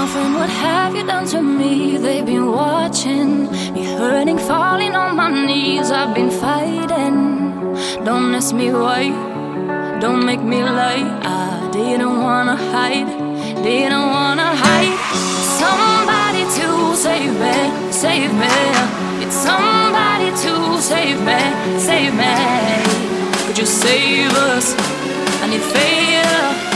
friend, what have you done to me? They've been watching me hurting, falling on my knees. I've been fighting. Don't ask me why, don't make me lie. I didn't wanna hide, didn't wanna hide. Somebody to save me, save me. It's somebody to save me, save me. Could you save us? I need favor.